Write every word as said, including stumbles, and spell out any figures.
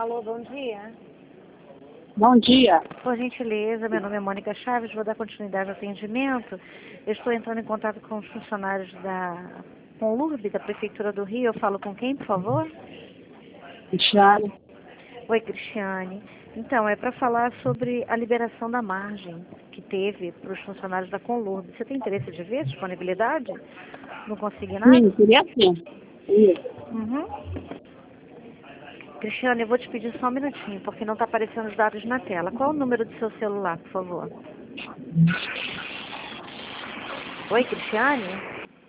Alô, bom dia. Bom dia. Por gentileza, meu nome é Mônica Chaves, vou dar continuidade ao atendimento. Eu estou entrando em contato com os funcionários da Conlurb, da Prefeitura do Rio. Eu falo com quem, por favor? Cristiane. Oi, Cristiane. Então, é para falar sobre a liberação da margem que teve para os funcionários da Conlurb. Você tem interesse de ver disponibilidade no consignado? Sim, queria sim. Isso. Uhum. Cristiane, eu vou te pedir só um minutinho, porque não está aparecendo os dados na tela. Qual o número do seu celular, por favor? Oi, Cristiane?